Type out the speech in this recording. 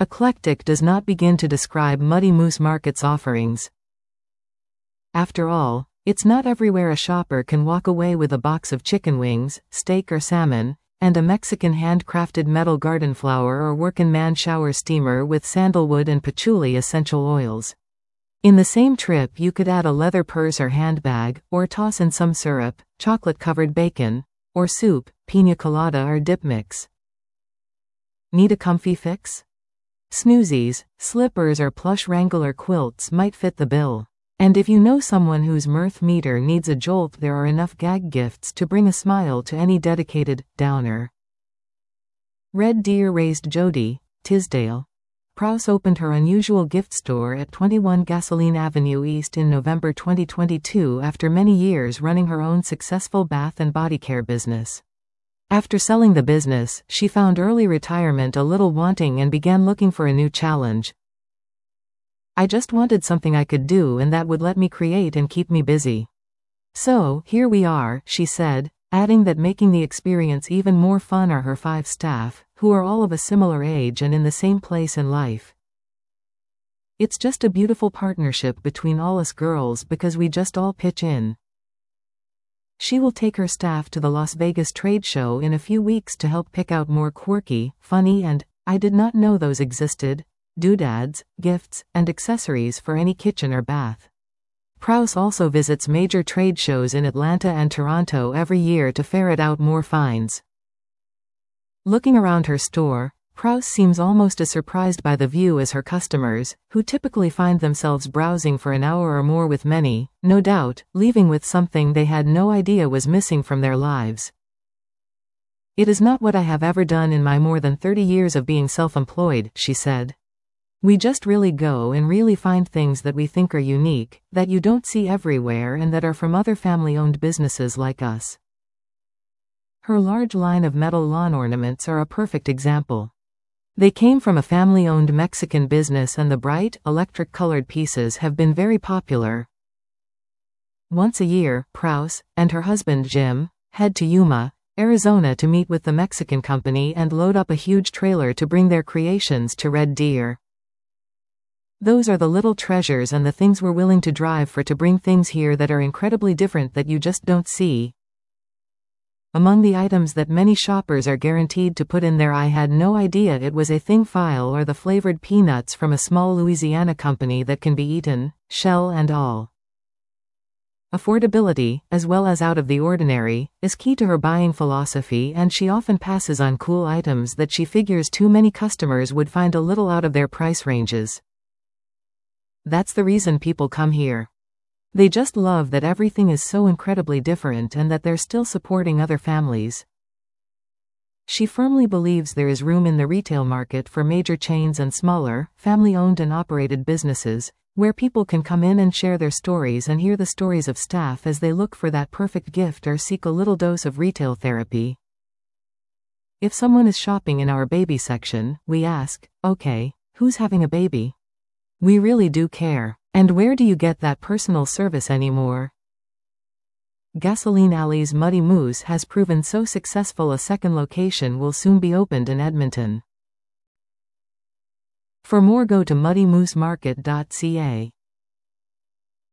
Eclectic does not begin to describe Muddy Moose Market's offerings. After all, it's not everywhere a shopper can walk away with a box of chicken wings, steak or salmon, and a Mexican handcrafted metal garden flower or workin' man shower steamer with sandalwood and patchouli essential oils. In the same trip you could add a leather purse or handbag, or toss in some syrup, chocolate-covered bacon, or soup, piña colada or dip mix. Need a comfy fix? Snoozies, slippers or plush Wrangler quilts might fit the bill. And if you know someone whose mirth meter needs a jolt, there are enough gag gifts to bring a smile to any dedicated downer. Red Deer raised Jody, Tisdale. Prowse opened her unusual gift store at 21 Gasoline Avenue East in November 2022 after many years running her own successful bath and body care business. After selling the business, she found early retirement a little wanting and began looking for a new challenge. I just wanted something I could do and that would let me create and keep me busy. So, here we are, she said, adding that making the experience even more fun are her 5 staff, who are all of a similar age and in the same place in life. It's just a beautiful partnership between all us girls because we just all pitch in. She will take her staff to the Las Vegas trade show in a few weeks to help pick out more quirky, funny and, I did not know those existed, doodads, gifts, and accessories for any kitchen or bath. Prowse also visits major trade shows in Atlanta and Toronto every year to ferret out more finds. Looking around her store, Prowse seems almost as surprised by the view as her customers, who typically find themselves browsing for an hour or more with many, no doubt, leaving with something they had no idea was missing from their lives. It is not what I have ever done in my more than 30 years of being self-employed, she said. We just really go and really find things that we think are unique, that you don't see everywhere and that are from other family-owned businesses like us. Her large line of metal lawn ornaments are a perfect example. They came from a family-owned Mexican business and the bright, electric-colored pieces have been very popular. Once a year, Prowse, and her husband Jim, head to Yuma, Arizona to meet with the Mexican company and load up a huge trailer to bring their creations to Red Deer. Those are the little treasures and the things we're willing to drive for to bring things here that are incredibly different that you just don't see. Among the items that many shoppers are guaranteed to put in their I had no idea it was a thing file or the flavored peanuts from a small Louisiana company that can be eaten, shell and all. Affordability, as well as out of the ordinary, is key to her buying philosophy and she often passes on cool items that she figures too many customers would find a little out of their price ranges. That's the reason people come here. They just love that everything is so incredibly different and that they're still supporting other families. She firmly believes there is room in the retail market for major chains and smaller, family-owned and operated businesses, where people can come in and share their stories and hear the stories of staff as they look for that perfect gift or seek a little dose of retail therapy. If someone is shopping in our baby section, we ask, okay, who's having a baby? We really do care. And where do you get that personal service anymore? Gasoline Alley's Muddy Moose has proven so successful a second location will soon be opened in Edmonton. For more go to muddymoosemarket.ca.